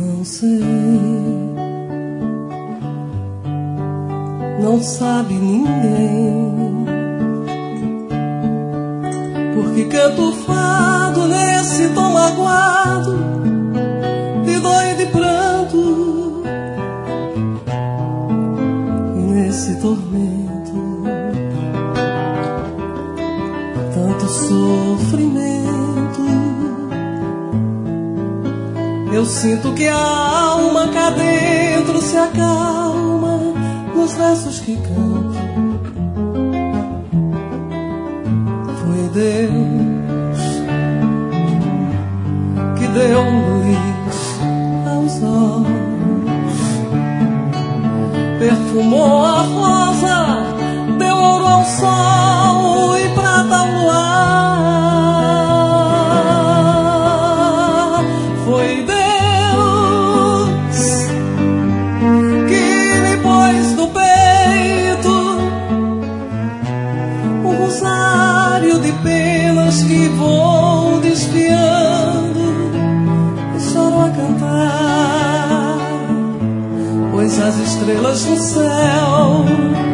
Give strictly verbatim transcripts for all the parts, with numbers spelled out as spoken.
Não sei, não sabe ninguém, porque canto fado nesse tom magoado de dor e de pranto, e nesse tormento tanto sofrimento. Eu sinto que a alma cá dentro se acalma nos versos que canto. Foi Deus que deu luz aos olhos, perfumou a rosa, deu ouro ao sol e prata ao luar. Foi Deus que vou desfiando e choro a cantar, pois as estrelas no céu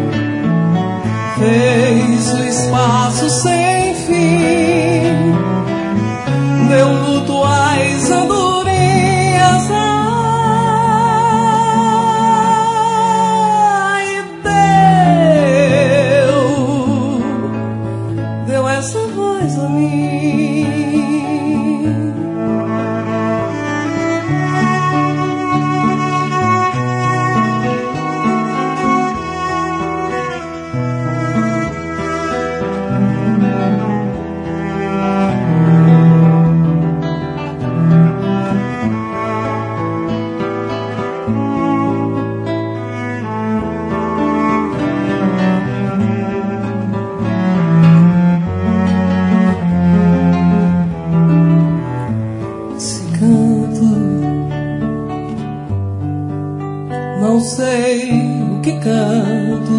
fez o espaço sem fim, deu luto às andorinhas, ai, deu, deu essa voz a mim. Não sei o que canto,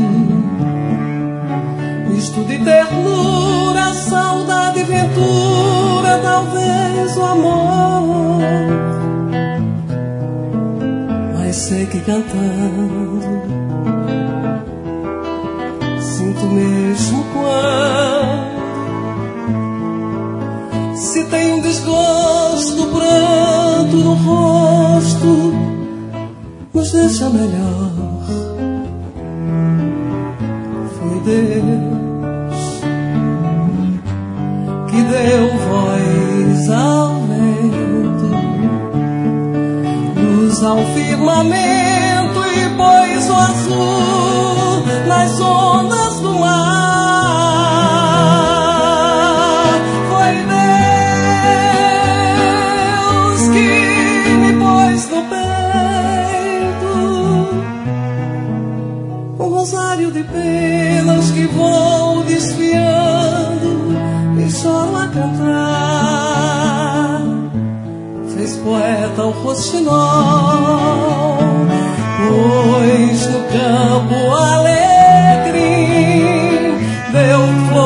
misto de ternura, saudade e ventura, talvez o amor. Mas sei que cantando sinto mesmo quando se tem um desgosto, pranto no rosto, nos deixa melhor. Foi Deus que deu voz ao vento, luz ao firmamento e pôs o azul nas ondas do mar. Foi Deus que me pôs no peito um rosário de penas que vou desfiando e choro a cantar. Fez poeta o roxinol, pois no campo alegre deu flor